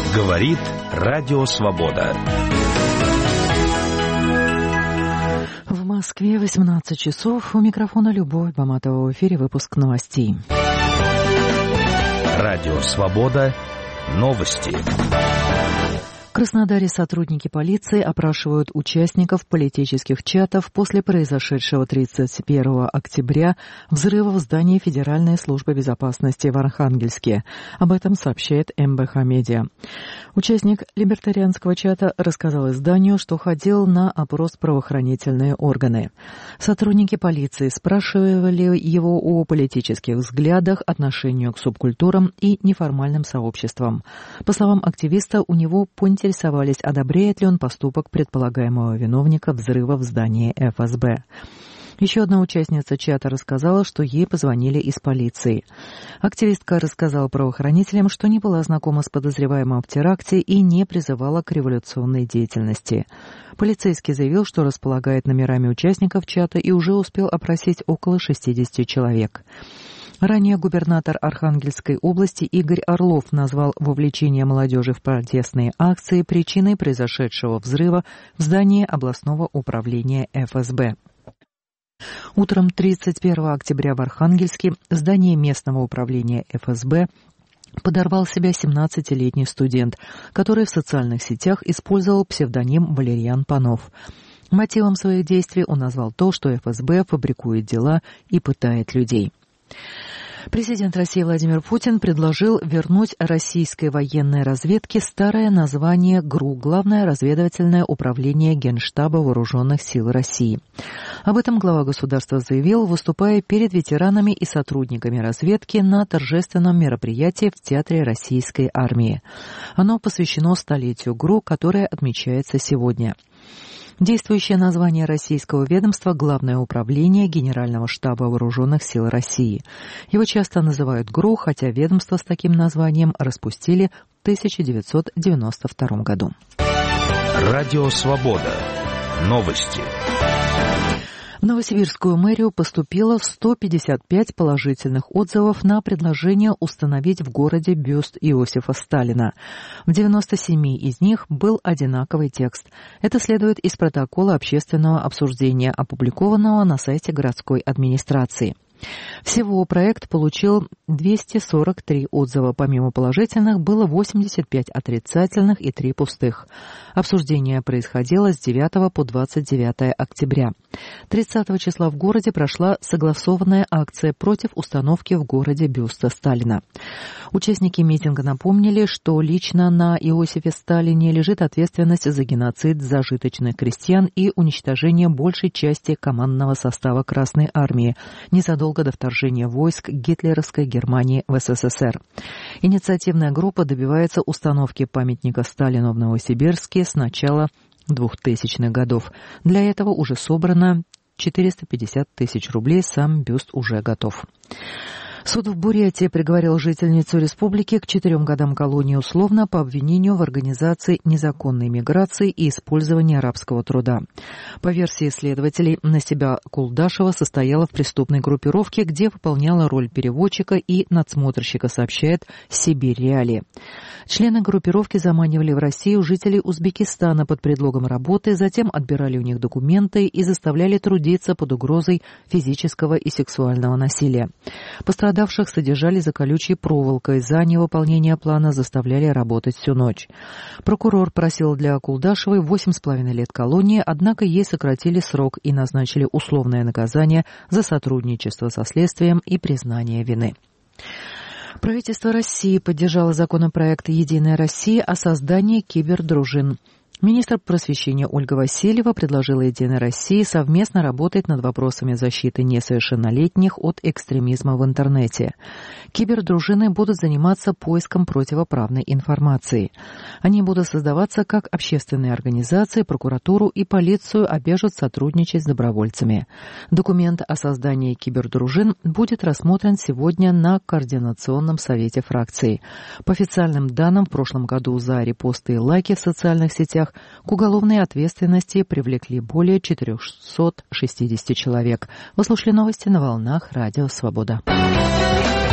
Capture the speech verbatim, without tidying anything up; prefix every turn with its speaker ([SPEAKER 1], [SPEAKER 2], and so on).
[SPEAKER 1] Говорит Радио Свобода.
[SPEAKER 2] В Москве восемнадцать часов. У микрофона Любовь Баматова. В эфире выпуск новостей.
[SPEAKER 1] Радио Свобода. Новости.
[SPEAKER 2] В Краснодаре сотрудники полиции опрашивают участников политических чатов после произошедшего тридцать первого октября взрыва в здании Федеральной службы безопасности в Архангельске. Об этом сообщает эм бэ ха Медиа. Участник либертарианского чата рассказал изданию, что ходил на опрос в правоохранительные органы. Сотрудники полиции спрашивали его о политических взглядах, отношению к субкультурам и неформальным сообществам. По словам активиста, у него поинтересовались, одобряет ли он поступок предполагаемого виновника взрыва в здании эф эс бэ. Еще одна участница чата рассказала, что ей позвонили из полиции. Активистка рассказала правоохранителям, что не была знакома с подозреваемым в теракте и не призывала к революционной деятельности. Полицейский заявил, что располагает номерами участников чата и уже успел опросить около шестидесяти человек. Ранее губернатор Архангельской области Игорь Орлов назвал вовлечение молодежи в протестные акции причиной произошедшего взрыва в здании областного управления эф эс бэ. Утром тридцать первого октября в Архангельске в здании местного управления эф эс бэ подорвал себя семнадцатилетний студент, который в социальных сетях использовал псевдоним Валерьян Панов. Мотивом своих действий он назвал то, что эф эс бэ фабрикует дела и пытает людей. Президент России Владимир Путин предложил вернуть российской военной разведке старое название ГРУ – Главное разведывательное управление Генштаба Вооруженных сил России. Об этом глава государства заявил, выступая перед ветеранами и сотрудниками разведки на торжественном мероприятии в Театре Российской армии. Оно посвящено столетию ГРУ, которое отмечается сегодня. Действующее название российского ведомства – Главное управление Генерального штаба Вооруженных сил России. Его часто называют ГРУ, хотя ведомство с таким названием распустили в тысяча девятьсот девяносто втором году.
[SPEAKER 1] Радио Свобода. Новости.
[SPEAKER 2] В Новосибирскую мэрию поступило сто пятьдесят пять положительных отзывов на предложение установить в городе бюст Иосифа Сталина. В девяноста семи из них был одинаковый текст. Это следует из протокола общественного обсуждения, опубликованного на сайте городской администрации. Всего проект получил двести сорок три отзыва. Помимо положительных, было восемьдесят пять отрицательных и три пустых. Обсуждение происходило с девятого по двадцать девятое октября. тридцатого числа в городе прошла согласованная акция против установки в городе бюста Сталина. Участники митинга напомнили, что лично на Иосифе Сталине лежит ответственность за геноцид зажиточных крестьян и уничтожение большей части командного состава Красной армии незадолго до вторжения войск гитлеровской Германии в эс эс эс эр. Инициативная группа добивается установки памятника Сталину в Новосибирске с начала двухтысячных годов. Для этого уже собрано четыреста пятьдесят тысяч рублей, сам бюст уже готов. Суд в Бурятии приговорил жительницу республики к четырем годам колонии условно по обвинению в организации незаконной миграции и использовании рабского труда. По версии следователей, Насиба Кулдашева состояла в преступной группировке, где выполняла роль переводчика и надсмотрщика, сообщает Сибирь Реалии. Члены группировки заманивали в Россию жителей Узбекистана под предлогом работы, затем отбирали у них документы и заставляли трудиться под угрозой физического и сексуального насилия. Пострадавших содержали за колючей проволокой, за невыполнение плана заставляли работать всю ночь. Прокурор просил для Кулдашевой восемь с половиной лет колонии, однако ей сократили срок и назначили условное наказание за сотрудничество со следствием и признание вины. Правительство России поддержало законопроект «Единая Россия» о создании кибердружин. Министр просвещения Ольга Васильева предложила «Единой России» совместно работать над вопросами защиты несовершеннолетних от экстремизма в интернете. Кибердружины будут заниматься поиском противоправной информации. Они будут создаваться как общественные организации, прокуратуру и полицию обяжут сотрудничать с добровольцами. Документ о создании кибердружин будет рассмотрен сегодня на Координационном совете фракции. По официальным данным, в прошлом году за репосты и лайки в социальных сетях к уголовной ответственности привлекли более четыреста шестьдесят человек. Вы слушали новости на волнах Радио Свобода.